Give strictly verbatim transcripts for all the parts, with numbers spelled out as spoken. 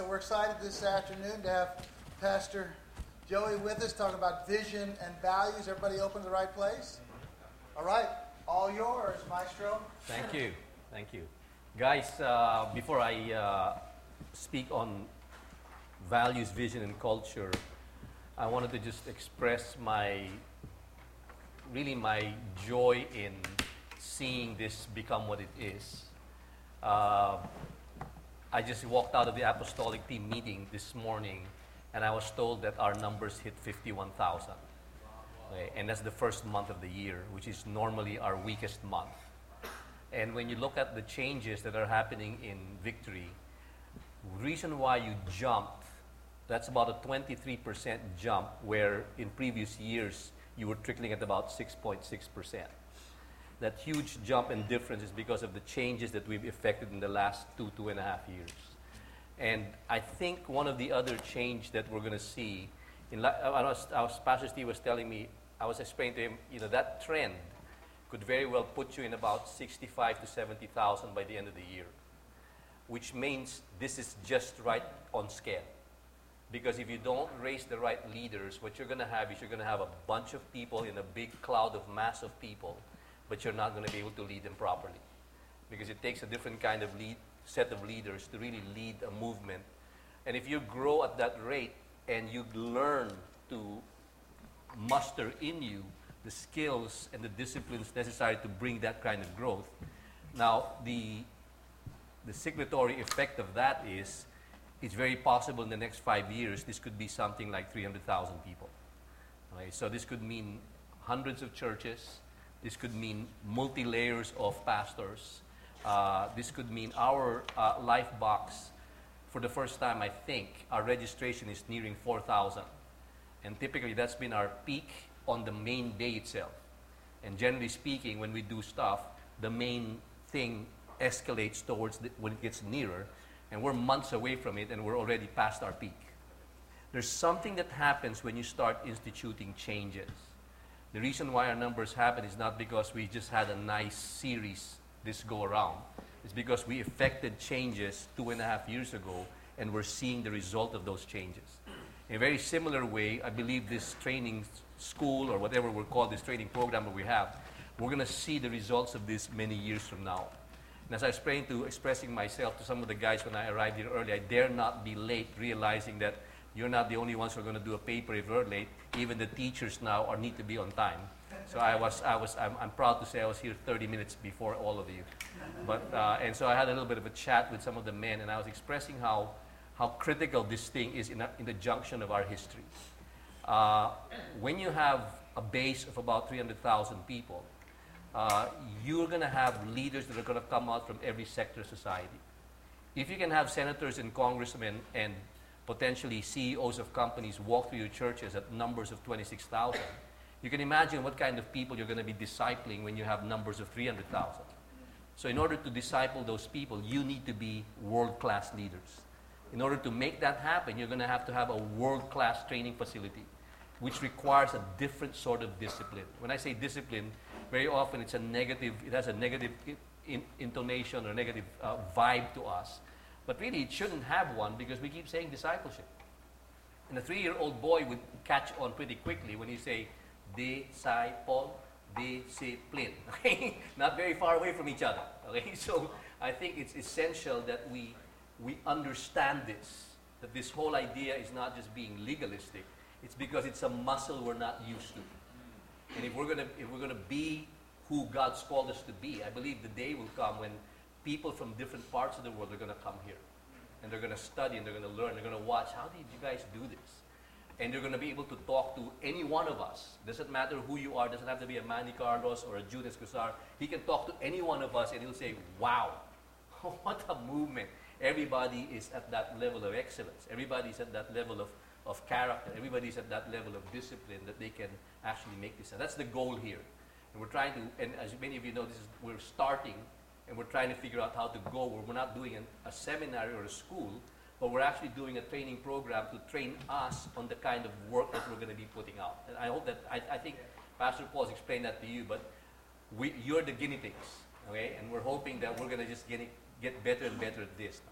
so we're excited this afternoon to have Pastor Joey with us talking about vision and values. Everybody open to the right place? All right, all yours, Maestro. Thank you. Thank you. Guys, uh, before I uh, speak on values, vision, and culture, I wanted to just express my, really my joy in seeing this become what it is. Uh, I just walked out of the apostolic team meeting this morning, and I was told that our numbers hit fifty-one thousand. Okay, and that's the first month of the year, which is normally our weakest month. And when you look at the changes that are happening in Victory, reason why you jumped, that's about a twenty-three percent jump, where in previous years you were trickling at about six point six percent. That huge jump in difference is because of the changes that we've effected in the last two, two and a half years. And I think one of the other change that we're going to see, in la- I was, I was, Pastor Steve was telling me, I was explaining to him, you know, that trend could very well put you in about sixty-five to seventy thousand by the end of the year, which means this is just right on scale. Because if you don't raise the right leaders, what you're going to have is you're going to have a bunch of people in a big cloud of mass of people, but you're not going to be able to lead them properly. Because it takes a different kind of lead, set of leaders to really lead a movement. And if you grow at that rate and you learn to muster in you the skills and the disciplines necessary to bring that kind of growth, now the, the signatory effect of that is it's very possible in the next five years this could be something like three hundred thousand people. Okay? So this could mean hundreds of churches. This could mean multi-layers of pastors. Uh, this could mean our uh, life box, for the first time, I think, our registration is nearing four thousand. And typically, that's been our peak on the main day itself. And generally speaking, when we do stuff, the main thing escalates towards the, when it gets nearer. And we're months away from it, and we're already past our peak. There's something that happens when you start instituting changes. The reason why our numbers happen is not because we just had a nice series this go around. It's because we effected changes two and a half years ago, and we're seeing the result of those changes. In a very similar way, I believe this training school, or whatever we're called, this training program that we have, we're going to see the results of this many years from now. And as I was praying to expressing myself to some of the guys when I arrived here early, I dare not be late, realizing that you're not the only ones who are going to do a paper if you're late. Even the teachers now are need to be on time. So I was, I was, I'm, I'm proud to say I was here thirty minutes before all of you. But uh, and so I had a little bit of a chat with some of the men, and I was expressing how how critical this thing is in, a, in the junction of our history. Uh, when you have a base of about three hundred thousand people, uh, you're going to have leaders that are going to come out from every sector of society. If you can have senators and congressmen and potentially C E Os of companies walk through your churches at numbers of twenty-six thousand, you can imagine what kind of people you're going to be discipling when you have numbers of three hundred thousand. So in order to disciple those people, you need to be world-class leaders. In order to make that happen, you're going to have to have a world-class training facility, which requires a different sort of discipline. When I say discipline, very often it's a negative, it has a negative in, intonation or negative uh, vibe to us. But really, it shouldn't have one because we keep saying discipleship. And a three-year-old boy would catch on pretty quickly when you say disciple, discipline. Okay? Not very far away from each other. Okay? So I think it's essential that we we understand this, that this whole idea is not just being legalistic. It's because it's a muscle we're not used to. And if we're gonna if we're gonna be who God's called us to be, I believe the day will come when people from different parts of the world are going to come here. And they're going to study, and they're going to learn. They're going to watch, how did you guys do this? And they're going to be able to talk to any one of us. Doesn't matter who you are. Doesn't have to be a Manny Carlos or a Judas Cusar. He can talk to any one of us, and he'll say, wow, what a movement. Everybody is at that level of excellence. Everybody is at that level of, of character. Everybody is at that level of discipline that they can actually make this. And that's the goal here. And we're trying to, and as many of you know, this is we're starting, and we're trying to figure out how to go. We're not doing an, a seminary or a school, but we're actually doing a training program to train us on the kind of work that we're going to be putting out. And I hope that, I, I think Pastor Paul's explained that to you, but we, you're the guinea pigs, okay? And we're hoping that we're going to just get, get better and better at this.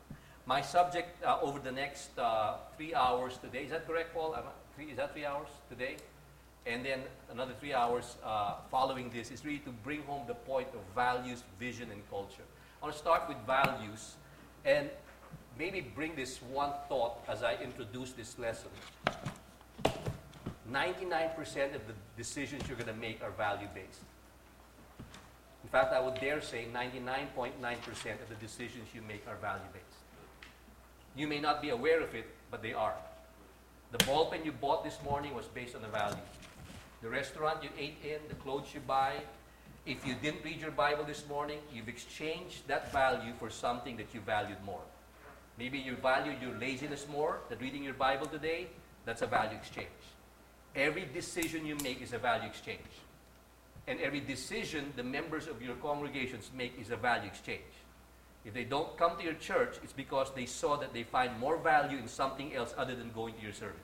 my subject uh, over the next uh, three hours today, is that correct, Paul? Am I, three, is that three hours today? And then another three hours uh, following this is really to bring home the point of values, vision, and culture. I want to start with values and maybe bring this one thought as I introduce this lesson. ninety-nine percent of the decisions you're going to make are value-based. In fact, I would dare say ninety-nine point nine percent of the decisions you make are value-based. You may not be aware of it, but they are. The ballpen you bought this morning was based on a value. The restaurant you ate in, the clothes you buy, if you didn't read your Bible this morning, you've exchanged that value for something that you valued more. Maybe you valued your laziness more than reading your Bible today. That's a value exchange. Every decision you make is a value exchange. And every decision the members of your congregations make is a value exchange. If they don't come to your church, it's because they saw that they find more value in something else other than going to your service.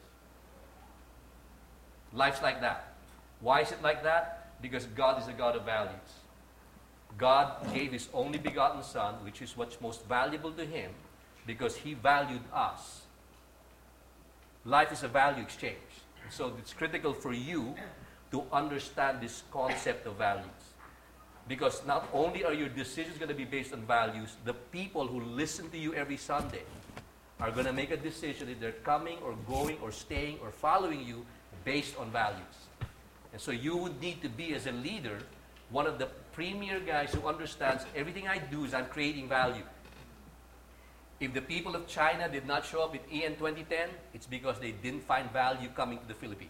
Life's like that. Why is it like that? Because God is a God of values. God gave His only begotten Son, which is what's most valuable to Him, because He valued us. Life is a value exchange. And so it's critical for you to understand this concept of values. Because not only are your decisions going to be based on values, the people who listen to you every Sunday are going to make a decision if they're coming or going or staying or following you based on values. And so you would need to be, as a leader, one of the premier guys who understands everything I do is I'm creating value. If the people of China did not show up at E N twenty ten, it's because they didn't find value coming to the Philippines.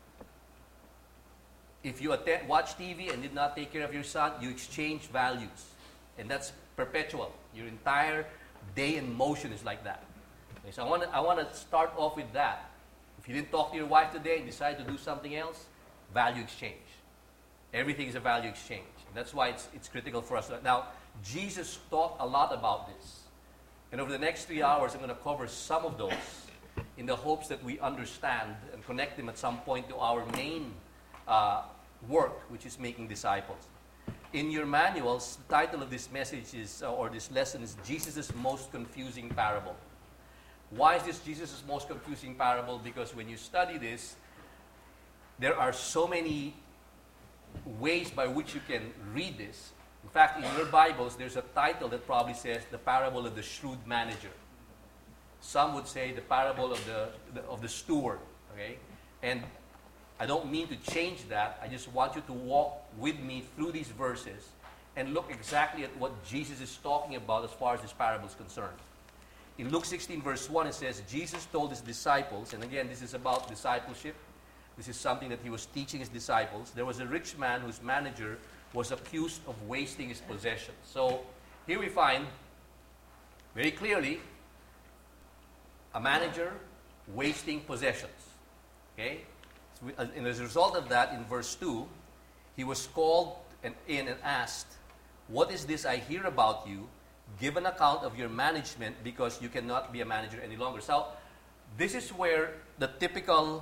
If you attend, watch T V and did not take care of your son, you exchange values. And that's perpetual. Your entire day in motion is like that. Okay, so I want to I want to start off with that. If you didn't talk to your wife today and decide to do something else, value exchange. Everything is a value exchange. And that's why it's, it's critical for us. Now, Jesus talked a lot about this. And over the next three hours, I'm going to cover some of those in the hopes that we understand and connect them at some point to our main uh, work, which is making disciples. In your manuals, the title of this message is, uh, or this lesson is Jesus' Most Confusing Parable. Why is this Jesus' most confusing parable? Because when you study this, there are so many ways by which you can read this. In fact, in your Bibles, there's a title that probably says the parable of the shrewd manager. Some would say the parable of the, the of the steward. Okay, and I don't mean to change that. I just want you to walk with me through these verses and look exactly at what Jesus is talking about as far as this parable is concerned. In Luke sixteen, verse one, it says, Jesus told His disciples, and again, this is about discipleship. This is something that He was teaching His disciples. There was a rich man whose manager was accused of wasting his possessions. So here we find very clearly a manager wasting possessions. Okay? And as a result of that, in verse two, he was called and in and asked, "What is this I hear about you? Give an account of your management, because you cannot be a manager any longer." So this is where the typical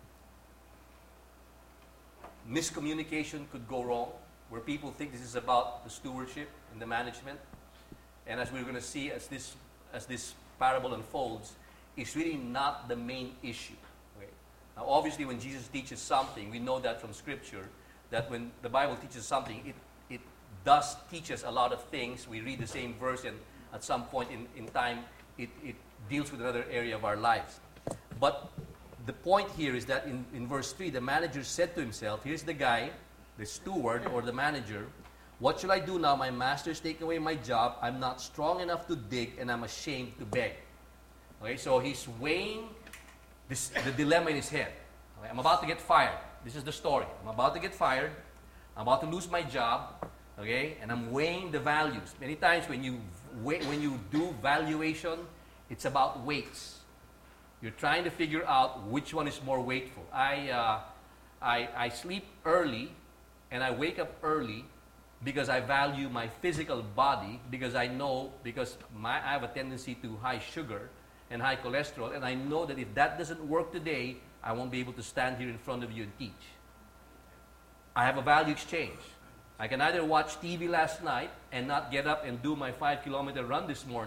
miscommunication could go wrong, where people think this is about the stewardship and the management. And as we're going to see as this as this parable unfolds, it's really not the main issue. Okay? Now, obviously, when Jesus teaches something, we know that from Scripture, that when the Bible teaches something, it, it does teach us a lot of things. We read the same verse, and at some point in, in time, it, it deals with another area of our lives. But the point here is that in, in verse three, the manager said to himself, here's the guy, the steward or the manager, "What shall I do now? My master's taken away my job. I'm not strong enough to dig, and I'm ashamed to beg." Okay, so he's weighing this, the dilemma in his head. Okay, I'm about to get fired. This is the story. I'm about to get fired. I'm about to lose my job. Okay, and I'm weighing the values. Many times when you weigh, when you do valuation, it's about weights. You're trying to figure out which one is more weightful. I, uh, I, I sleep early and I wake up early because I value my physical body, because I know, because my, I have a tendency to high sugar and high cholesterol, and I know that if that doesn't work today, I won't be able to stand here in front of you and teach. I have a value exchange. I can either watch T V last night and not get up and do my five kilometer run this morning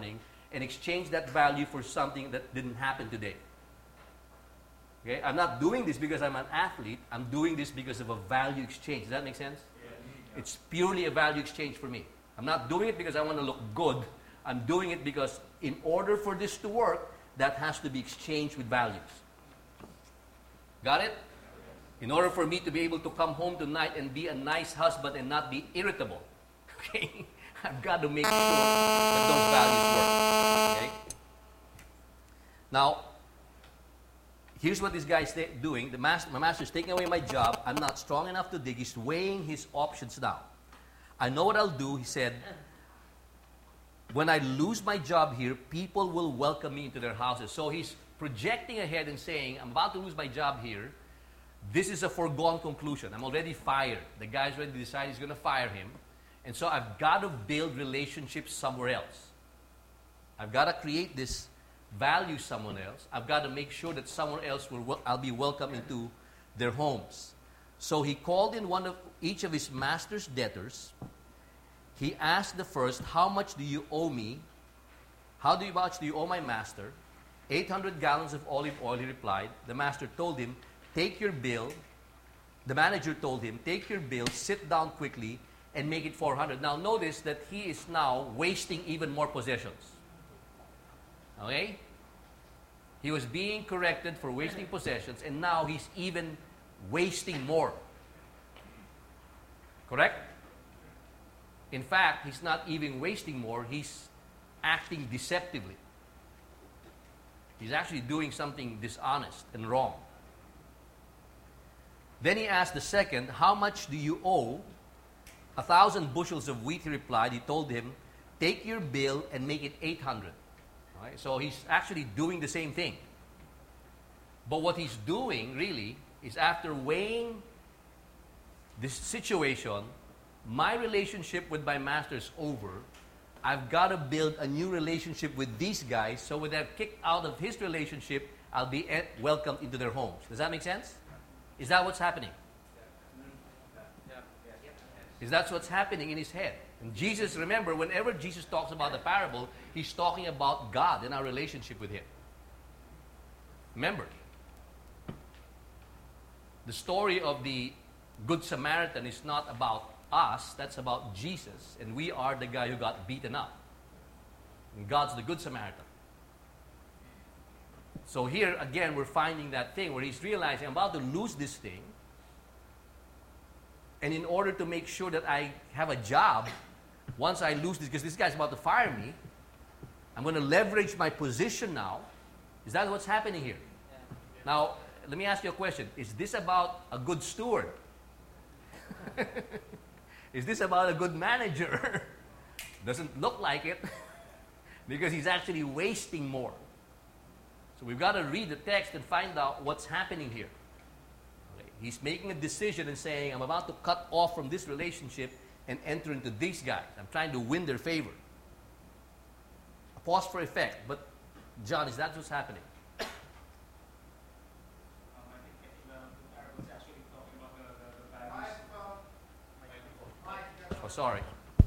and exchange that value for something that didn't happen today. Okay? I'm not doing this because I'm an athlete. I'm doing this because of a value exchange. Does that make sense? Yeah. It's purely a value exchange for me. I'm not doing it because I want to look good. I'm doing it because in order for this to work, that has to be exchanged with values. Got it? In order for me to be able to come home tonight and be a nice husband and not be irritable, okay, I've got to make sure that those values work. Okay? Now, here's what this guy's doing. The master, my master's taking away my job. I'm not strong enough to dig. He's weighing his options now. I know what I'll do, he said. When I lose my job here, people will welcome me into their houses. So he's projecting ahead and saying, I'm about to lose my job here. This is a foregone conclusion. I'm already fired. The guy's ready to decide he's going to fire him. And so I've got to build relationships somewhere else. I've got to create this value someone else. I've got to make sure that somewhere else will, I'll be welcome into their homes. So he called in one of each of his master's debtors. He asked the first, how much do you owe me? How do you, much do you owe my master? eight hundred gallons of olive oil, he replied. The master told him, take your bill. The manager told him, take your bill, sit down quickly, and make it four hundred. Now notice that he is now wasting even more possessions. Okay? He was being corrected for wasting possessions, and now he's even wasting more. Correct? In fact, he's not even wasting more, he's acting deceptively. He's actually doing something dishonest and wrong. Then he asked the second, how much do you owe? A thousand bushels of wheat, he replied. He told him, take your bill and make it eight hundred. Right? So he's actually doing the same thing. But what he's doing, really, is after weighing this situation, my relationship with my master is over. I've got to build a new relationship with these guys, so when they're kicked out of his relationship, I'll be welcomed into their homes. Does that make sense? Is that what's happening? Is that what's happening in his head? And Jesus, remember, whenever Jesus talks about the parable, he's talking about God and our relationship with him. Remember, the story of the Good Samaritan is not about us, that's about Jesus, and we are the guy who got beaten up. And God's the Good Samaritan. So here, again, we're finding that thing where he's realizing, I'm about to lose this thing, and in order to make sure that I have a job, once I lose this, because this guy's about to fire me, I'm going to leverage my position now. Is that what's happening here? Yeah. Now, let me ask you a question. Is this about a good steward? Is this about a good manager? Doesn't look like it, because he's actually wasting more. So we've got to read the text and find out what's happening here. Okay. He's making a decision and saying, I'm about to cut off from this relationship and enter into these guys. I'm trying to win their favor. A pause for effect. But, John, is that what's happening? Um, I think the, the parable is actually talking about the, the, the values. Oh, sorry.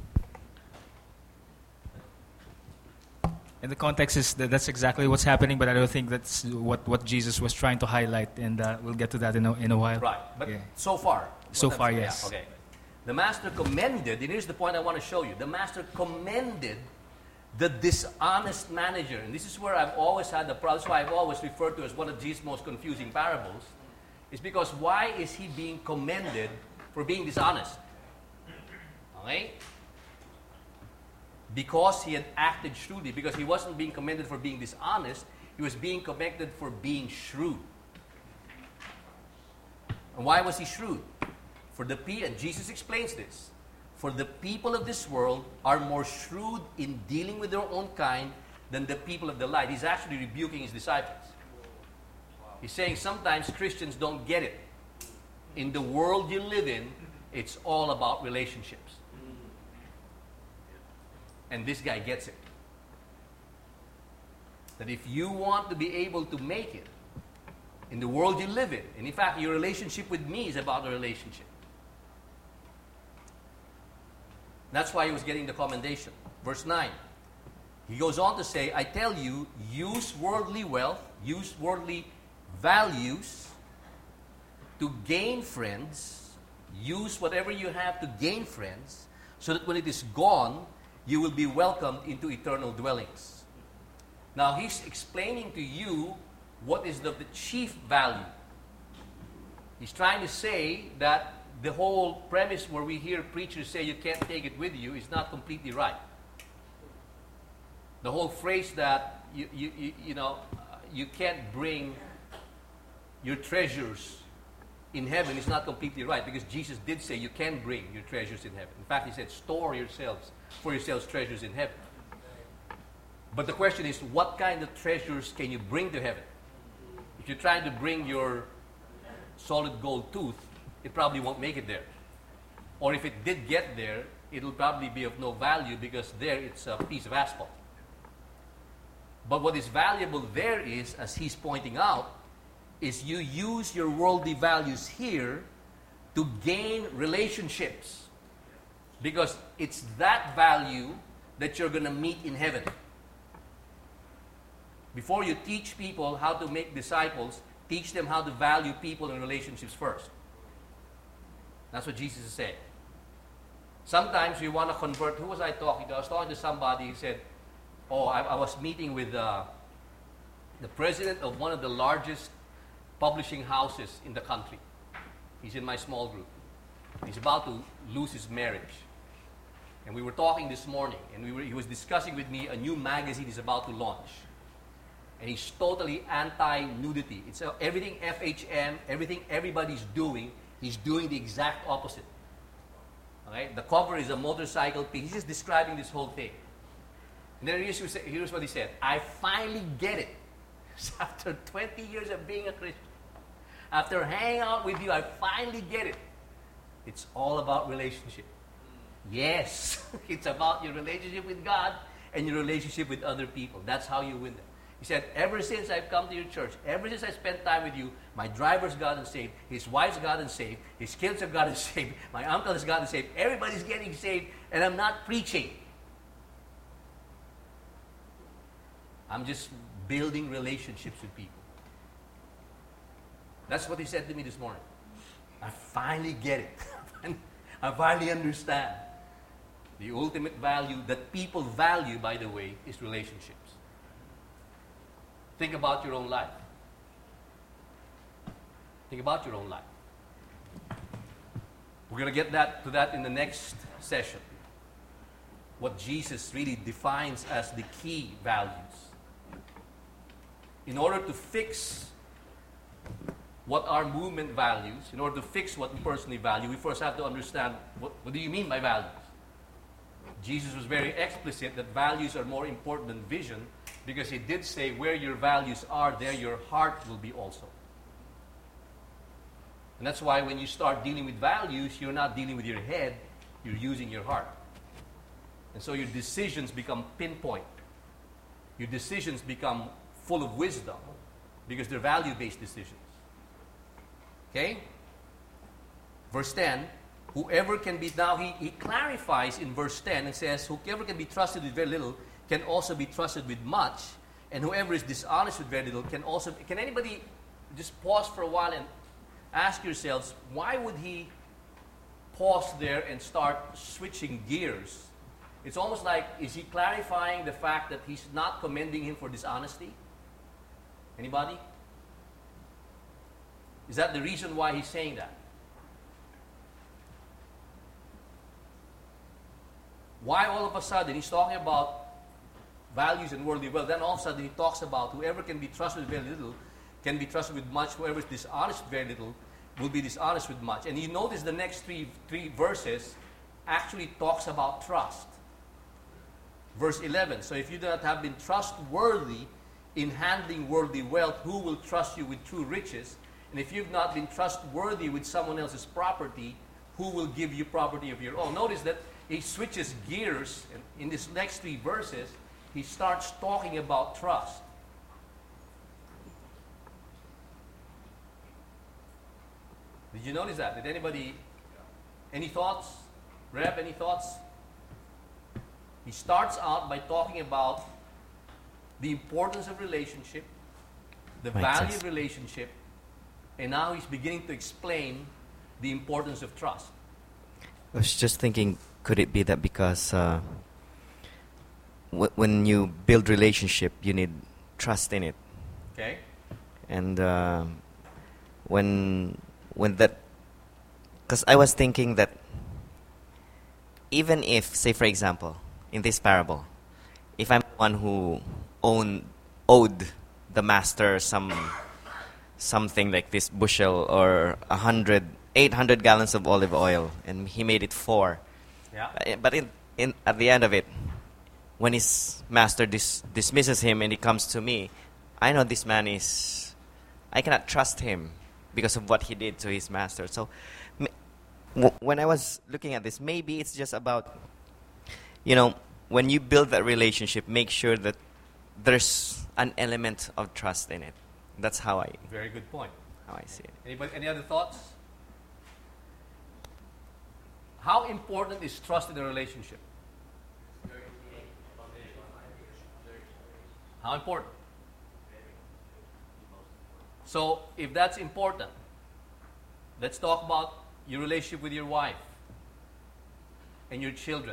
And the context is that that's exactly what's happening, but I don't think that's what, what Jesus was trying to highlight, and uh, we'll get to that in a, in a while. Right, but yeah. so far. So far, yes. Yeah, okay. The master commended, and here's the point I want to show you. The master commended the dishonest manager. And this is where I've always had the problem. That's why I've always referred to as one of Jesus' most confusing parables. Is because why is he being commended for being dishonest? Okay? Because he had acted shrewdly. Because he wasn't being commended for being dishonest. He was being commended for being shrewd. And why was he shrewd? For the people, and Jesus explains this, for the people of this world are more shrewd in dealing with their own kind than the people of the light. He's actually rebuking his disciples. He's saying sometimes Christians don't get it. In the world you live in, it's all about relationships. And this guy gets it. That if you want to be able to make it in the world you live in, and in fact, your relationship with me is about a relationship. That's why he was getting the commendation. Verse nine. He goes on to say, I tell you, use worldly wealth, use worldly values to gain friends. Use whatever you have to gain friends, so that when it is gone, you will be welcomed into eternal dwellings. Now, he's explaining to you what is the, the chief value. He's trying to say that the whole premise where we hear preachers say you can't take it with you is not completely right. The whole phrase that you, you, you, you know, you can't bring your treasures in heaven is not completely right, because Jesus did say you can bring your treasures in heaven. In fact, he said, store yourselves for yourselves treasures in heaven. But the question is, what kind of treasures can you bring to heaven? If you're trying to bring your solid gold tooth, it probably won't make it there. Or if it did get there, it'll probably be of no value, because there it's a piece of asphalt. But what is valuable there is, as he's pointing out, is you use your worldly values here to gain relationships. Because it's that value that you're going to meet in heaven. Before you teach people how to make disciples, teach them how to value people and relationships first. That's what Jesus is saying. Sometimes we want to convert. Who was I talking to? I was talking to somebody who said, oh, I, I was meeting with uh, the president of one of the largest publishing houses in the country. He's in my small group. He's about to lose his marriage. And we were talking this morning, and we were, he was discussing with me a new magazine he's about to launch. And he's totally anti-nudity. It's uh, everything F H M, everything everybody's doing, he's doing the exact opposite. Okay? The cover is a motorcycle piece. He's just describing this whole thing. And then here's, here's what he said. I finally get it. After twenty years of being a Christian, after hanging out with you, I finally get it. It's all about relationship. Yes, it's about your relationship with God and your relationship with other people. That's how you win them. He said, ever since I've come to your church, ever since I spent time with you, my driver's gotten saved, his wife's gotten saved, his kids have gotten saved, my uncle has gotten saved, everybody's getting saved, and I'm not preaching. I'm just building relationships with people. That's what he said to me this morning. I finally get it. I finally understand. The ultimate value that people value, by the way, is relationships. Think about your own life. Think about your own life. We're going to get that to that in the next session. What Jesus really defines as the key values. In order to fix what our movement values, in order to fix what we personally value, we first have to understand what, what do you mean by values? Jesus was very explicit that values are more important than vision, because he did say where your values are, there your heart will be also. And that's why when you start dealing with values, you're not dealing with your head, you're using your heart. And so your decisions become pinpoint. Your decisions become full of wisdom, because they're value-based decisions. Okay? Verse ten, whoever can be, now he, he clarifies in verse ten and says, whoever can be trusted with very little can also be trusted with much, and whoever is dishonest with very little can also, can anybody just pause for a while and ask yourselves, why would he pause there and start switching gears? It's almost like, is he clarifying the fact that he's not commending him for dishonesty? Anybody? Is that the reason why he's saying that? Why all of a sudden he's talking about values and worldly wealth, then all of a sudden he talks about whoever can be trusted with very little can be trusted with much, whoever is dishonest with very little will be dishonest with much. And you notice the next three, three verses actually talks about trust. Verse eleven, so if you do not have been trustworthy in handling worldly wealth, who will trust you with true riches? And if you've not been trustworthy with someone else's property, who will give you property of your own? Notice that he switches gears, and in these next three verses, he starts talking about trust. Did you notice that? Did anybody, any thoughts? Rep, any thoughts? He starts out by talking about the importance of relationship, the Makes value sense. of relationship, and now he's beginning to explain the importance of trust. I was just thinking, could it be that because uh, w- when you build relationship, you need trust in it, Okay? and uh, when when that, because I was thinking that even if, say for example, in this parable, if I'm the one who owned owed the master some something like this bushel or a hundred, eight hundred gallons of olive oil, and he made it four. Yeah? Uh, But in, in at the end of it, when his master dis- dismisses him and he comes to me, I know this man is, I cannot trust him because of what he did to his master. So m- w- when I was looking at this, maybe it's just about, you know, when you build that relationship, make sure that there's an element of trust in it. That's how I Very good point. how I see it. Anybody, any other thoughts? How important is trust in a relationship? How important? So, if that's important, let's talk about your relationship with your wife and your children.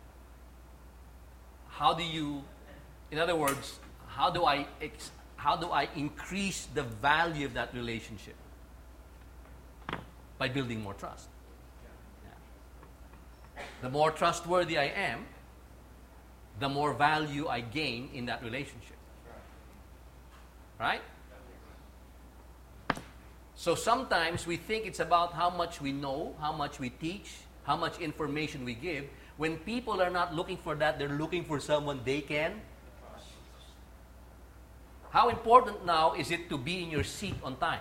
How do you, in other words, how do I ex- how do I increase the value of that relationship? By building more trust. Yeah. The more trustworthy I am, the more value I gain in that relationship. Right? So sometimes we think it's about how much we know, how much we teach, how much information we give. When people are not looking for that, they're looking for someone they can. How important now is it to be in your seat on time?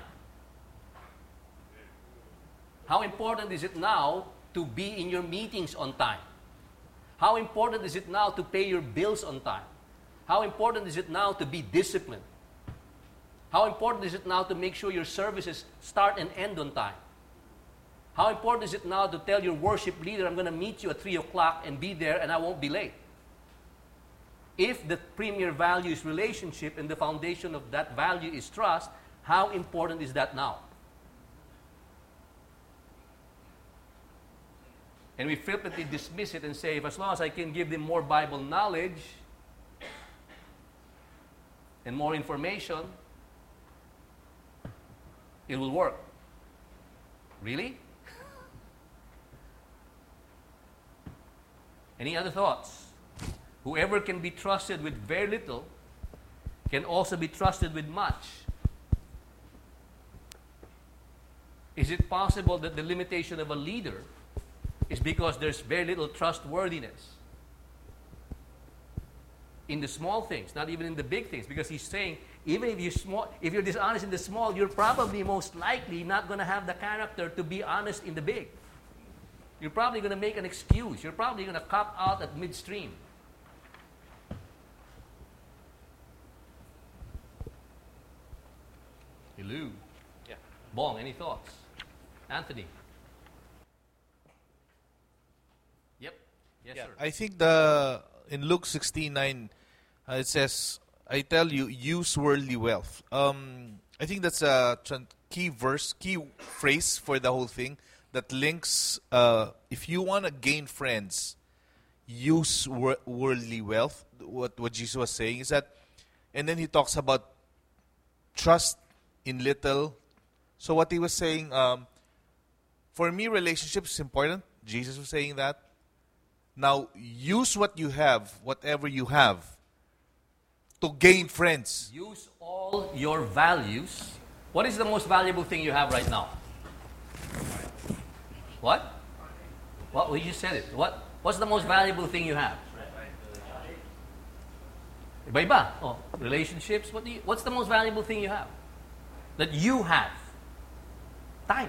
How important is it now to be in your meetings on time? How important is it now to pay your bills on time? How important is it now to be disciplined? How important is it now to make sure your services start and end on time? How important is it now to tell your worship leader, I'm going to meet you at three o'clock and be there and I won't be late? If the premier value is relationship and the foundation of that value is trust, how important is that now? And we flippantly dismiss it and say, if as long as I can give them more Bible knowledge and more information, it will work. Really? Any other thoughts? Whoever can be trusted with very little can also be trusted with much. Is it possible that the limitation of a leader is because there's very little trustworthiness in the small things, not even in the big things? Because he's saying, even if you're small, if you're dishonest in the small, you're probably most likely not going to have the character to be honest in the big. You're probably going to make an excuse. You're probably going to cop out at midstream. Hello. Yeah. Bong, any thoughts? Anthony. Yep. Yes, Yeah, sir. I think the in Luke sixteen nine, uh, it says, "I tell you, use worldly wealth." Um, I think that's a tran- key verse, key phrase for the whole thing that links. Uh, if you want to gain friends, use wor- worldly wealth. What what Jesus was saying is that, and then he talks about trust in little. So what he was saying, um, for me, relationships is important. Jesus was saying that. Now, use what you have, whatever you have, to gain friends. Use all your values. What is the most valuable thing you have right now? What? What? We just said it. What? What's the most valuable thing you have? Iba-iba. Oh, relationships. What do you, what's the most valuable thing you have? That you have? Time.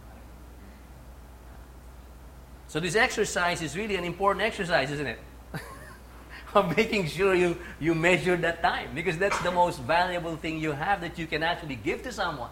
So this exercise is really an important exercise, isn't it? Of making sure you, you measure that time. Because that's the most valuable thing you have that you can actually give to someone.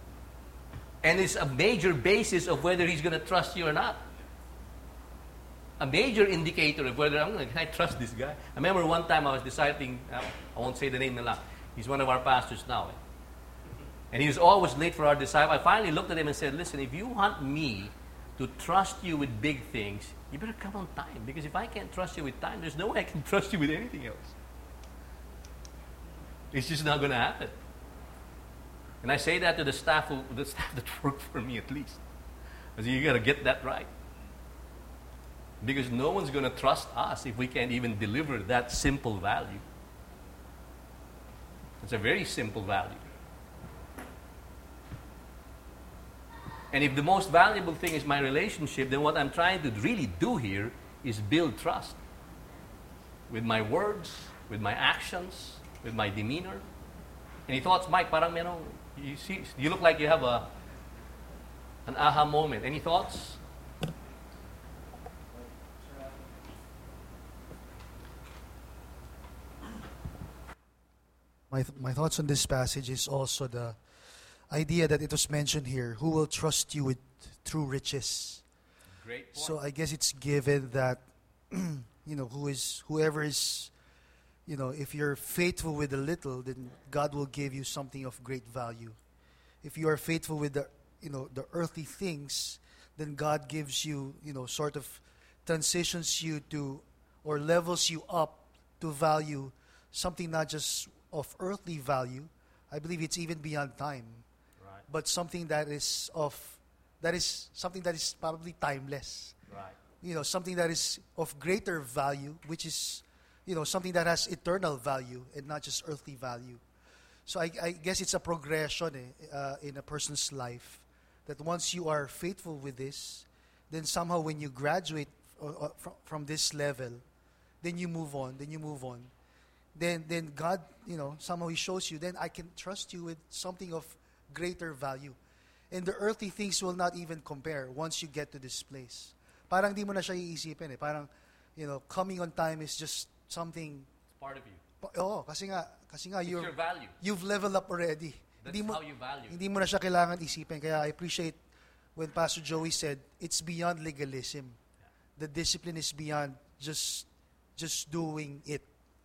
And it's a major basis of whether he's going to trust you or not. a major indicator of whether I'm going to, can I trust this guy? I remember one time I was deciding, uh, I won't say the name na lang. He's one of our pastors now. Eh? And he was always late for our disciple. I finally looked at him and said, listen, if you want me to trust you with big things, you better come on time. Because if I can't trust you with time, there's no way I can trust you with anything else. It's just not going to happen. And I say that to the staff, who, the staff that work for me at least. I say, you got to get that right. Because no one's going to trust us if we can't even deliver that simple value. It's a very simple value. And if the most valuable thing is my relationship, then what I'm trying to really do here is build trust. With my words, with my actions, with my demeanor. Any thoughts, Mike? Parang meron, you see, you look like you have a an aha moment. Any thoughts? My, th- my thoughts on this passage is also the idea that it was mentioned here, who will trust you with true riches. Great point. So I guess it's given that, you know, who is, whoever is, you know, if you're faithful with a little, then God will give you something of great value. If you are faithful with the, you know, the earthly things, then God gives you, you know, sort of transitions you to, or levels you up to value something not just of earthly value. I believe it's even beyond time. Right. But something that is of, that is something that is probably timeless. Right. You know, something that is of greater value, which is, you know, something that has eternal value and not just earthly value. So I, I guess it's a progression eh, uh, in a person's life, that once you are faithful with this, then somehow when you graduate uh, uh, from, from this level, then you move on, then you move on. Then, then God, you know, somehow He shows you, then I can trust you with something of greater value. And the earthly things will not even compare once you get to this place. Parang di mo na siya iisipin eh. Parang, you know, coming on time is just something. It's part of you. Pa- Oo, kasi nga, kasi nga It's you're, your value. you've leveled up already. That's Hindi mo, how you value. hindi mo na siya kailangan isipin. Kaya I appreciate when Pastor Joey said, it's beyond legalism. The discipline is beyond just just doing it.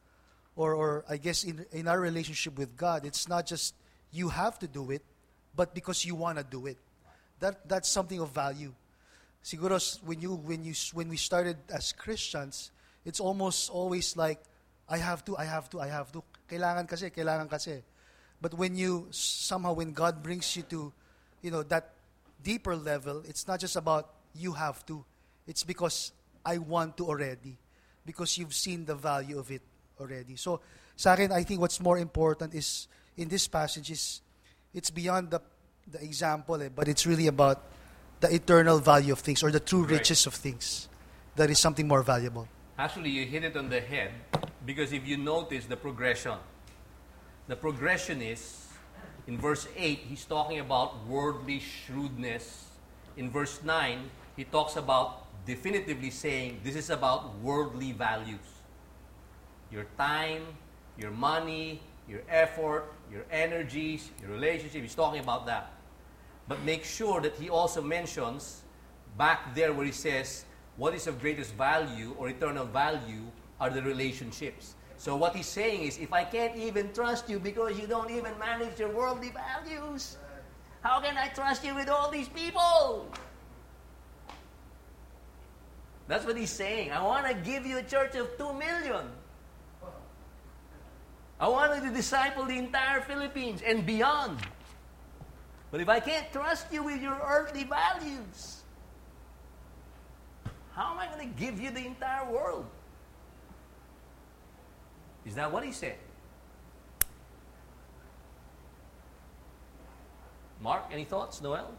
Or, or I guess in, in our relationship with God, it's not just you have to do it, but because you want to do it. That that's something of value. Siguro s- when you when you s- when we started as Christians, it's almost always like I have to, I have to, I have to. Kailangan kasi, kailangan kasi. But when you somehow when God brings you to, you know, that deeper level, it's not just about you have to. It's because I want to already. Because you've seen the value of it already. So, sa akin, I think what's more important is, in this passage, is it's beyond the, the example, eh, but it's really about the eternal value of things, or the true Right. riches of things. That is something more valuable. Actually, you hit it on the head, because if you notice the progression, the progression is, in verse eight, he's talking about worldly shrewdness. In verse nine, he talks about definitively saying this is about worldly values. Your time, your money, your effort, your energies, your relationship. He's talking about that. But make sure that he also mentions back there where he says, what is of greatest value or eternal value are the relationships. So what he's saying is, if I can't even trust you because you don't even manage your worldly values, how can I trust you with all these people? That's what he's saying. I want to give you a church of two million. I want to disciple the entire Philippines and beyond. But if I can't trust you with your earthly values, how am I going to give you the entire world? Is that what he said? Mark, any thoughts? Noel?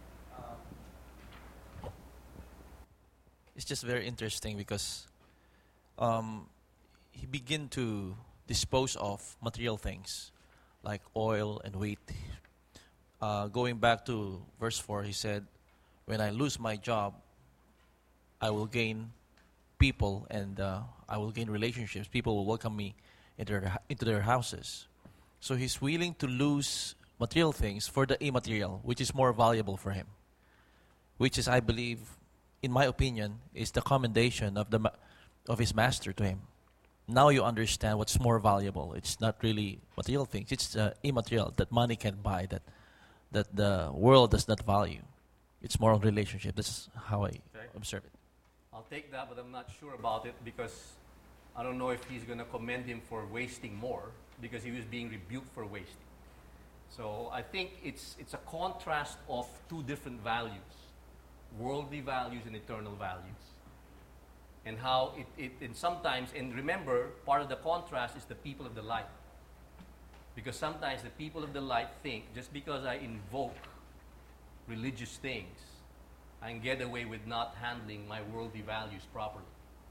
It's just very interesting because um, he began to dispose of material things like oil and wheat. Uh, going back to verse four, he said, when I lose my job, I will gain people and uh, I will gain relationships. People will welcome me into their, into their houses. So he's willing to lose material things for the immaterial, which is more valuable for him. Which is, I believe, in my opinion, is the commendation of the ma- of his master to him. Now you understand what's more valuable. It's not really material things. It's uh, immaterial that money can buy, that that the world does not value. It's more on relationship. This is how I Okay. observe it. I'll take that, but I'm not sure about it because I don't know if he's going to commend him for wasting more because he was being rebuked for wasting. So I think it's it's a contrast of two different values, worldly values and eternal values. And how it, it and sometimes, and remember, part of the contrast is the people of the light. Because sometimes the people of the light think just because I invoke religious things, I can get away with not handling my worldly values properly.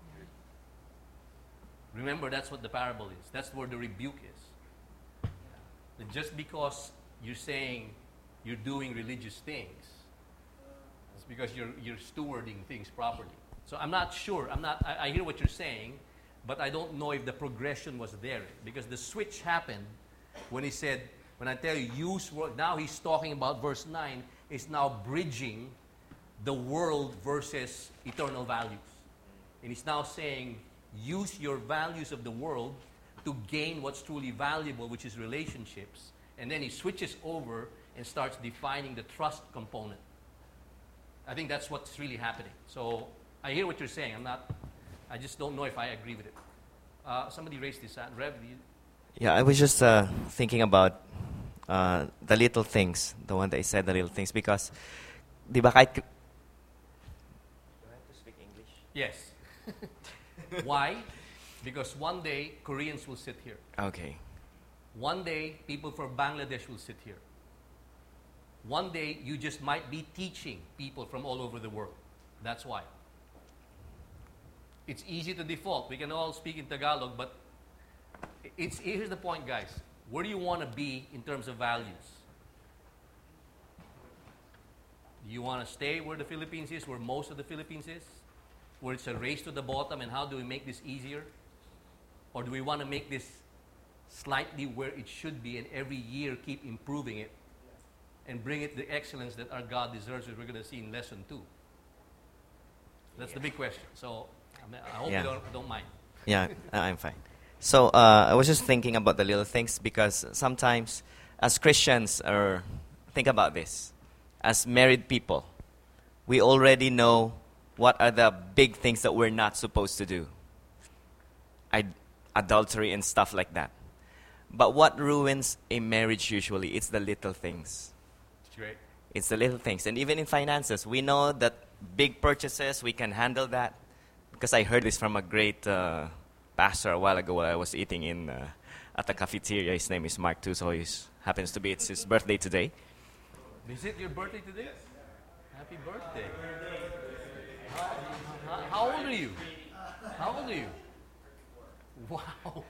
Remember, that's what the parable is. That's where the rebuke is. That just because you're saying you're doing religious things, it's because you're, you're stewarding things properly. So I'm not sure. I'm not. I, I hear what you're saying, but I don't know if the progression was there because the switch happened when he said, when I tell you use world, now he's talking about verse nine, is now bridging the world versus eternal values. And he's now saying, use your values of the world to gain what's truly valuable, which is relationships. And then he switches over and starts defining the trust component. I think that's what's really happening. So I hear what you're saying. I'm not, I just don't know if I agree with it. Uh, somebody raised this hand. Rev, you, Yeah, I was just uh, thinking about uh, the little things, the one that I said, the little things, because, di ba kahit... Do I have to speak English? yes. Why? Because one day, Koreans will sit here. Okay. One day, people from Bangladesh will sit here. One day, you just might be teaching people from all over the world. That's why. It's easy to default. We can all speak in Tagalog, but it's, here's the point, guys. Where do you want to be in terms of values? Do you want to stay where the Philippines is, where most of the Philippines is? Where it's a race to the bottom, and how do we make this easier? Or do we want to make this slightly where it should be and every year keep improving it and bring it the excellence that our God deserves, which we're going to see in lesson two? That's Yeah. the big question. So I, mean, I hope Yeah. you don't, don't mind. Yeah, uh, I'm fine. So uh, I was just thinking about the little things because sometimes as Christians, or think about this, as married people, we already know what are the big things that we're not supposed to do. I, adultery and stuff like that. But what ruins a marriage usually? It's the little things. It's great. It's the little things. And even in finances, we know that big purchases, we can handle that. Because I heard this from a great uh, pastor a while ago while I was eating in uh, at the cafeteria. His name is Mark too, so he happens to be, it's his birthday today. Is it your birthday today? Happy birthday. How, how, how old are you? How old are you? Wow.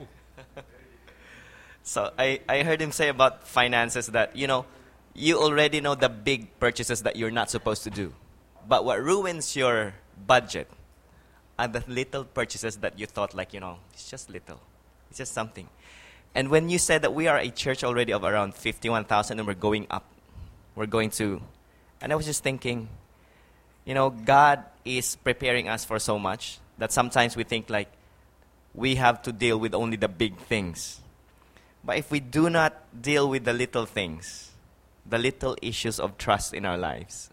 So I, I heard him say about finances that, you know, you already know the big purchases that you're not supposed to do. But what ruins your budget are the little purchases that you thought like, you know, it's just little. It's just something. And when you said that we are a church already of around fifty-one thousand and we're going up, we're going to, and I was just thinking, you know, God is preparing us for so much that sometimes we think like we have to deal with only the big things. But if we do not deal with the little things, the little issues of trust in our lives,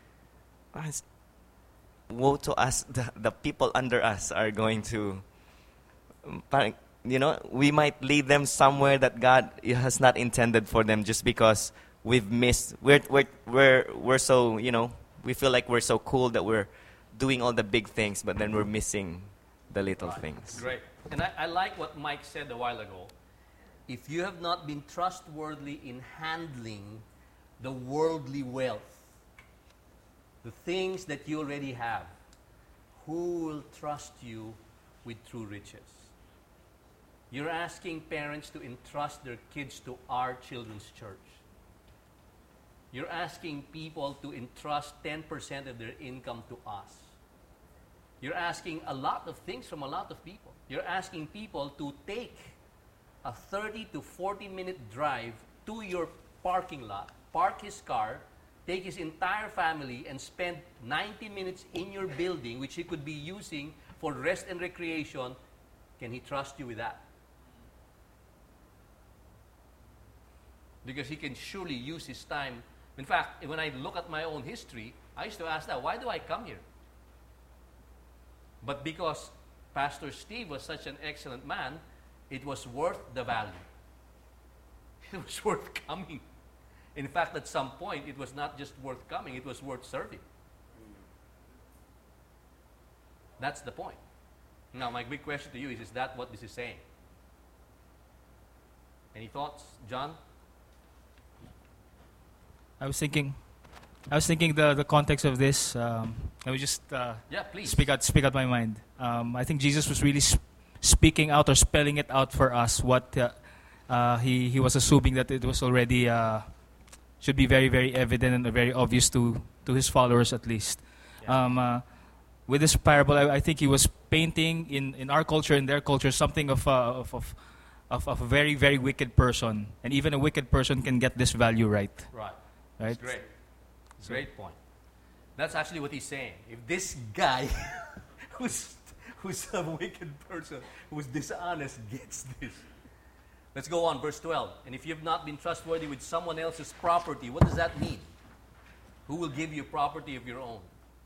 woe to us, the, the people under us are going to, you know, we might lead them somewhere that God has not intended for them just because we've missed, we're, we're, we're, we're so, you know, we feel like we're so cool that we're doing all the big things, but then we're missing the little Right. things. Great. And I, I like what Mike said a while ago. If you have not been trustworthy in handling the worldly wealth, the things that you already have, who will trust you with true riches? You're asking parents to entrust their kids to our children's church. You're asking people to entrust ten percent of their income to us. You're asking a lot of things from a lot of people. You're asking people to take a thirty to forty minute drive to your parking lot, park his car, take his entire family and spend ninety minutes in your building, which he could be using for rest and recreation, can he trust you with that? Because he can surely use his time. In fact, when I look at my own history, I used to ask that, why do I come here? But because Pastor Steve was such an excellent man, it was worth the value. It was worth coming. In fact, at some point, it was not just worth coming, it was worth serving. That's the point. Now, my big question to you is, is that what this is saying? Any thoughts, John? I was thinking, I was thinking the, the context of this. Um, I would just uh, Yeah, please. speak out speak out my mind. Um, I think Jesus was really sp- speaking out or spelling it out for us. What uh, uh, he he was assuming that it was already uh, should be very very evident and very obvious to to his followers at least. Yeah. Um, uh, with this parable, I, I think he was painting in, in our culture, in their culture, something of a, of, of of of a very very wicked person, and even a wicked person can get this value right. Right. Right. That's great. Great point. That's actually what he's saying. If this guy who's who's a wicked person, who's dishonest, gets this. Let's go on, verse twelve. And if you have not been trustworthy with someone else's property, what does that mean? Who will give you property of your own?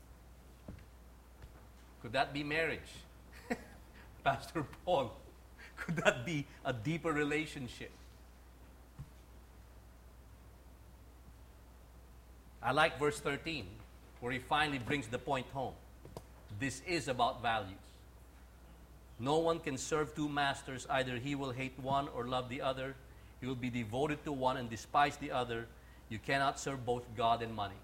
Could that be marriage? Pastor Paul, could that be a deeper relationship? I like verse thirteen, where he finally brings the point home. This is about values. No one can serve two masters. Either he will hate one or love the other. He will be devoted to one and despise the other. You cannot serve both God and money.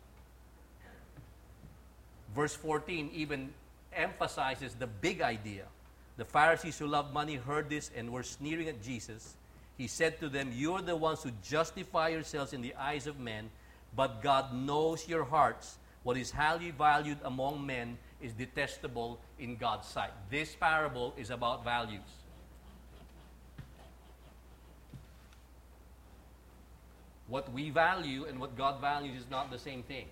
Verse fourteen even emphasizes the big idea. The Pharisees who loved money heard this and were sneering at Jesus. He said to them, "You are the ones who justify yourselves in the eyes of men, but God knows your hearts. What is highly valued among men is detestable in God's sight." This parable is about values. What we value and what God values is not the same thing.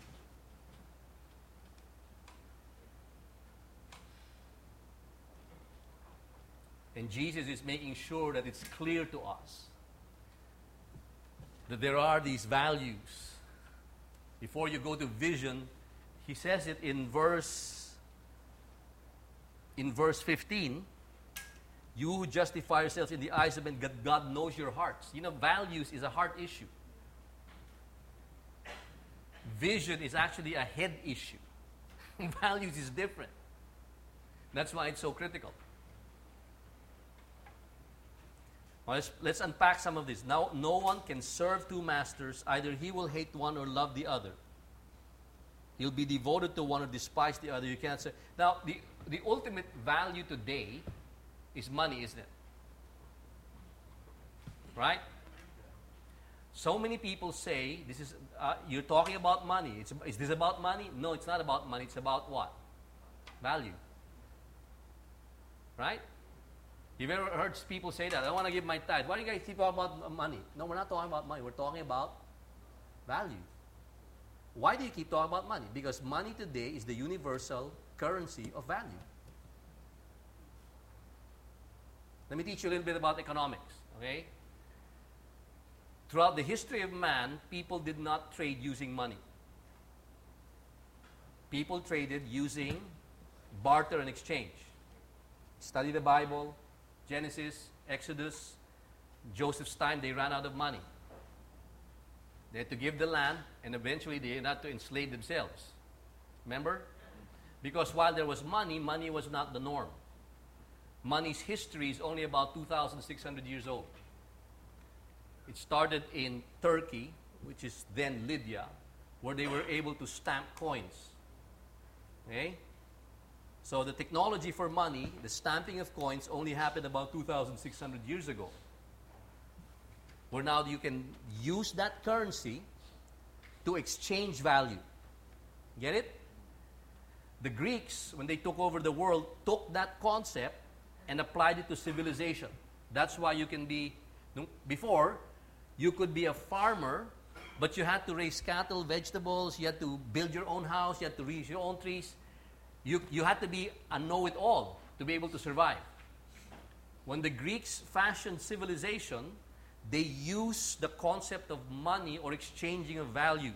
And Jesus is making sure that it's clear to us that there are these values. Before you go to vision, he says it in verse in verse fifteen. You who justify yourselves in the eyes of men, God knows your hearts. You know, values is a heart issue. Vision is actually a head issue. Values is different. That's why it's so critical. Well, let's, let's unpack some of this. Now, no one can serve two masters. Either he will hate one or love the other. He'll be devoted to one or despise the other. You can't say. Now, the, the ultimate value today is money, isn't it? Right? So many people say, "This is uh, you're talking about money. It's, is this about money?" No, it's not about money. It's about what? Value. Right? You've ever heard people say that? "I want to give my tithe." Why do you guys keep talking about money? No, we're not talking about money. We're talking about value. Why do you keep talking about money? Because money today is the universal currency of value. Let me teach you a little bit about economics, okay? Throughout the history of man, people did not trade using money. People traded using barter and exchange. Study the Bible. Genesis, Exodus, Joseph's time, they ran out of money. They had to give the land, and eventually they had to enslave themselves. Remember? Because while there was money, money was not the norm. Money's history is only about two thousand six hundred years old. It started in Turkey, which is then Lydia, where they were able to stamp coins. Okay? So the technology for money, the stamping of coins, only happened about two thousand six hundred years ago. Where now you can use that currency to exchange value. Get it? The Greeks, when they took over the world, took that concept and applied it to civilization. That's why you can be, before, you could be a farmer, But you had to raise cattle, vegetables, you had to build your own house, you had to raise your own trees. You, you had to be a know-it-all to be able to survive. When the Greeks fashioned civilization, they used the concept of money or exchanging of values.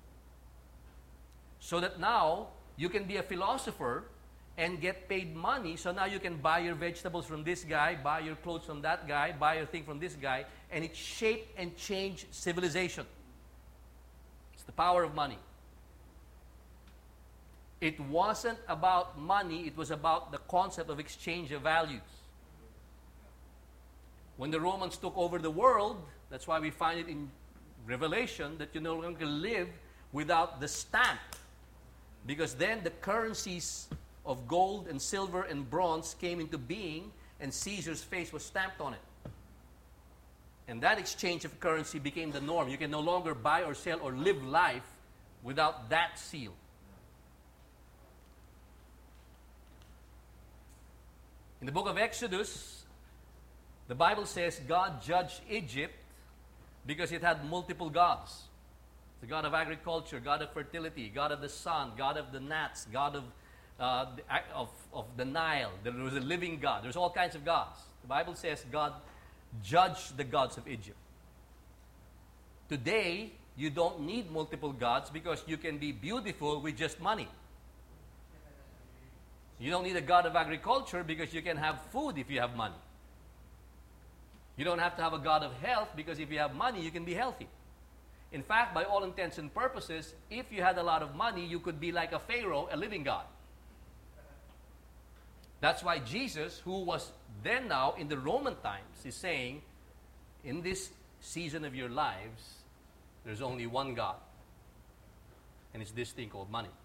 So that now, you can be a philosopher and get paid money, so now you can buy your vegetables from this guy, buy your clothes from that guy, buy your thing from this guy, and it shaped and changed civilization. It's the power of money. It wasn't about money, it was about the concept of exchange of values. When the Romans took over the world, that's why we find it in Revelation that you no longer live without the stamp. Because then the currencies of gold and silver and bronze came into being, and Caesar's face was stamped on it. And that exchange of currency became the norm. You can no longer buy or sell or live life without that seal. In the book of Exodus, the Bible says God judged Egypt because it had multiple gods. The God of agriculture, God of fertility, God of the sun, God of the gnats, God of, uh, the, of, of the Nile. There was a living God. There's all kinds of gods. The Bible says God judged the gods of Egypt. Today, you don't need multiple gods because you can be beautiful with just money. You don't need a God of agriculture because you can have food if you have money. You don't have to have a God of health because if you have money, you can be healthy. In fact, by all intents and purposes, if you had a lot of money, you could be like a Pharaoh, a living God. That's why Jesus, who was then now in the Roman times, is saying, in this season of your lives, there's only one God. And it's this thing called money.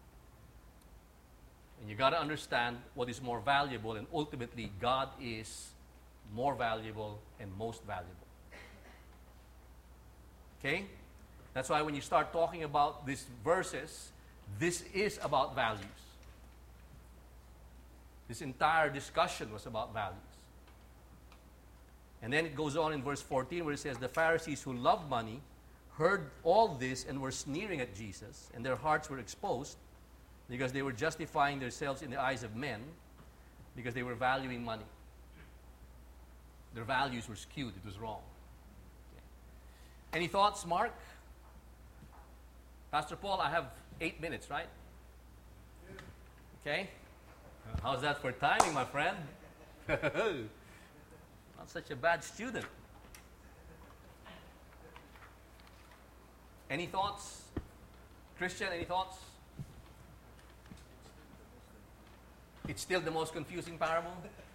And you got to understand what is more valuable, and ultimately, God is more valuable and most valuable. Okay? That's why when you start talking about these verses, this is about values. This entire discussion was about values. And then it goes on in verse fourteen where it says, the Pharisees who loved money heard all this and were sneering at Jesus, and their hearts were exposed because they were justifying themselves in the eyes of men because they were valuing money. Their values were skewed. It was wrong. Okay. Any thoughts, Mark? Pastor Paul, I have eight minutes, right? Okay. How's that for timing, my friend? Not such a bad student. Any thoughts? Christian, any thoughts? It's still the most confusing parable?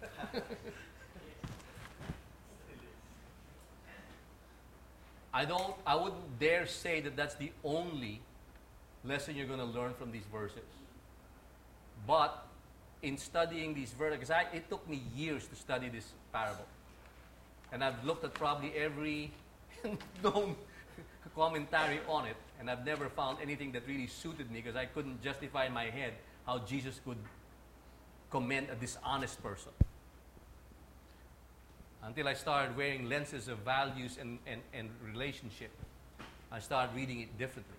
I don't, I wouldn't dare say that that's the only lesson you're going to learn from these verses. But in studying these verses, because I, it took me years to study this parable. And I've looked at probably every known commentary on it, and I've never found anything that really suited me because I couldn't justify in my head how Jesus could commend a dishonest person. Until I started wearing lenses of values and, and, and relationship, I started reading it differently.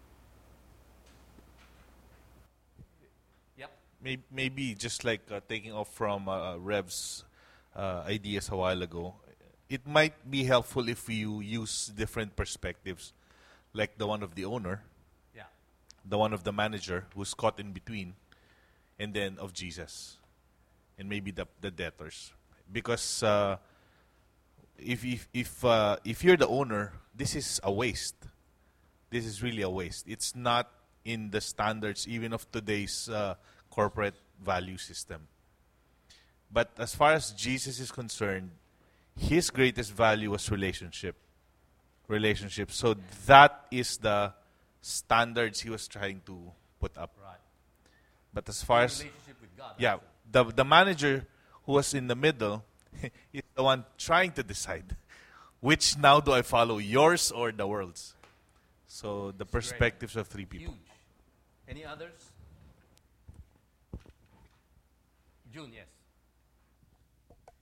Yep. Maybe, maybe just like uh, taking off from uh, Rev's uh, ideas a while ago, it might be helpful if you use different perspectives, like the one of the owner, yeah, the one of the manager who's caught in between, and then of Jesus, and maybe the, the debtors. Because uh, if if if, uh, if you're the owner, this is a waste. This is really a waste. It's not in the standards even of today's uh, corporate value system. But as far as Jesus is concerned, his greatest value was relationship. Relationship. So that is the standards he was trying to put up. Right. But as far as relationship with God, yeah, actually. the the manager who was in the middle is the one trying to decide which now do I follow, yours or the world's. So the It's perspectives great. of three people. Huge. Any others? June, yes.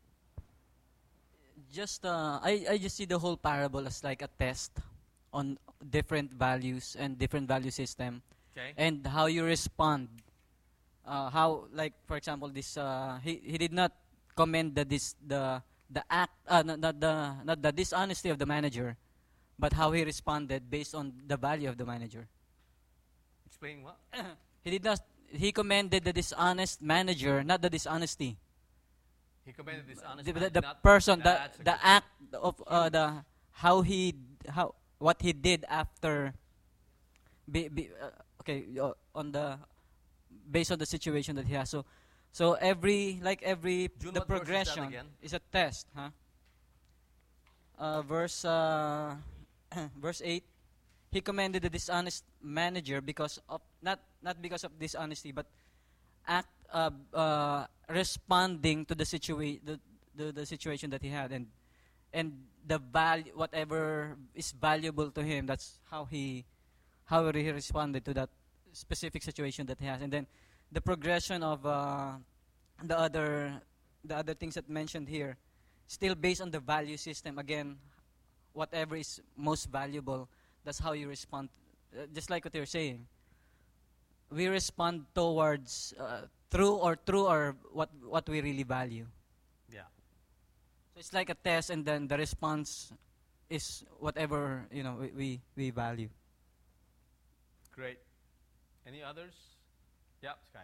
Just uh, I, I just see the whole parable as like a test on different values and different value system, Okay. and how you respond. Uh, how, like for example, this uh, he he did not commend the this the the act, uh, not, not the not the dishonesty of the manager, but how he responded based on the value of the manager. Explain what? He did not. He commended the dishonest manager, not the dishonesty. He commended this honest The, man, the, the not- person, the That's a the good- act of uh, the how he how what he did after. Be, be, uh, okay, uh, on the based on the situation that he has. So, so every like every June, the what verse is that progression again? is a test, huh? Uh, verse uh, verse eight. He commended the dishonest manager because of not not because of dishonesty, but act uh, uh, responding to the situation the, the the situation that he had, and and the value whatever is valuable to him. That's how he how he responded to that specific situation that he has, and then the progression of uh, the other the other things that mentioned here, still based on the value system. Again, whatever is most valuable, that's how you respond. Uh, just like what you're saying, we respond towards uh, through or through or what what we really value. Yeah. So it's like a test, and then the response is whatever you know we we, we value. Great. Any others? Yeah, Sky.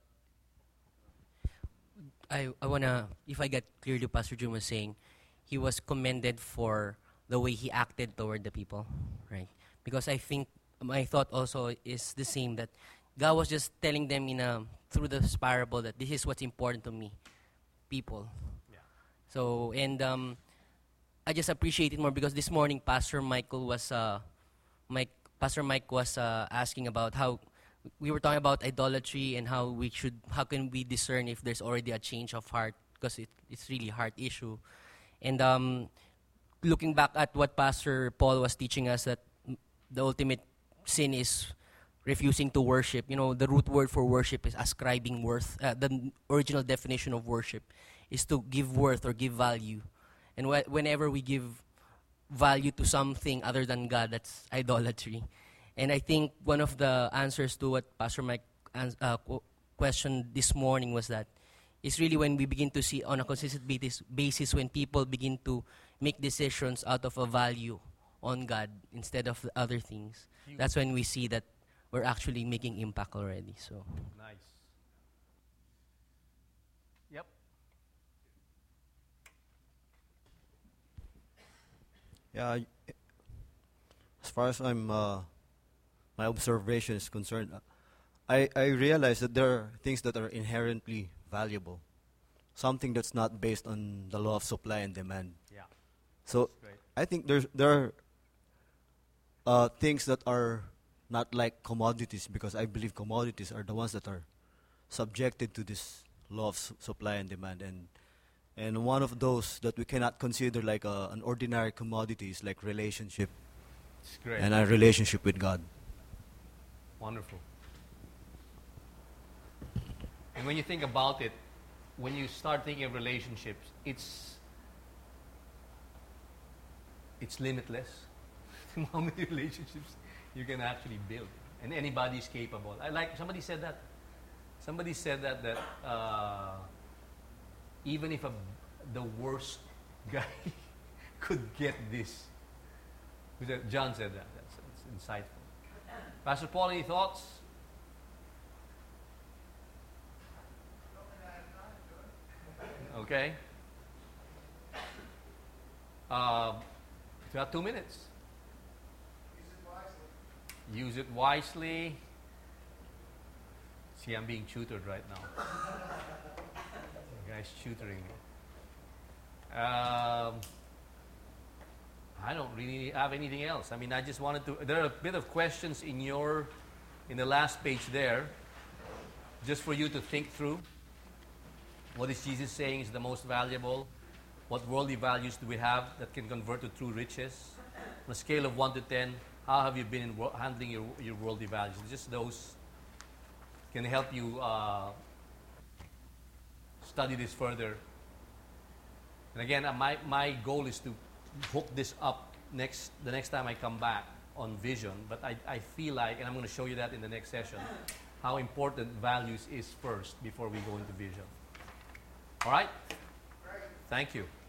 I, I want to, if I get clearly, Pastor June was saying, he was commended for the way he acted toward the people, right? Because I think my thought also is the same, that God was just telling them in a, through this parable that this is what's important to me, people. Yeah. So, and um, I just appreciate it more because this morning Pastor Michael was, uh, Mike, Pastor Mike was uh, asking about how we were talking about idolatry and how we should, how can we discern if there's already a change of heart, because it, it's really a heart issue. And um, looking back at what Pastor Paul was teaching us, that the ultimate sin is refusing to worship. You know, the root word for worship is ascribing worth. Uh, the n- original definition of worship is to give worth or give value. And wh- whenever we give value to something other than God, that's idolatry. And I think one of the answers to what Pastor Mike ans- uh, qu- questioned this morning was that it's really when we begin to see on a consistent basis, basis when people begin to make decisions out of a value on God instead of the other things. That's when we see that we're actually making impact already. So Nice. Yep. Yeah, I- as far as I'm, uh, my observation is concerned, uh, I, I realize that there are things that are inherently valuable. Something that's not based on the law of supply and demand. Yeah. So Great. I think there's there are uh, things that are not like commodities, because I believe commodities are the ones that are subjected to this law of su- supply and demand, and and one of those that we cannot consider like a, an ordinary commodity is like relationship It's great. and our relationship with God. Wonderful. And when you think about it, when you start thinking of relationships, it's it's limitless. How many relationships you can actually build, and anybody's capable. I like somebody said that. Somebody said that that uh, even if a, the worst guy could get this. Who said- John said that. That's, that's insightful. Pastor Paul, any thoughts? Okay. Uh, you have two minutes. Use it wisely. See, I'm being tutored right now. The guy's tutoring me. Um, I don't really have anything else. I mean, I just wanted to. There are a bit of questions in your, in the last page there, just for you to think through. What is Jesus saying is the most valuable? What worldly values do we have that can convert to true riches? On a scale of one to ten, how have you been in wo- handling your, your worldly values? Just those can help you uh, study this further. And again, uh, my, my goal is to hook this up next the next time I come back on vision, but I, I feel like, and I'm going to show you that in the next session, how important values is first before we go into vision. All right? Thank you.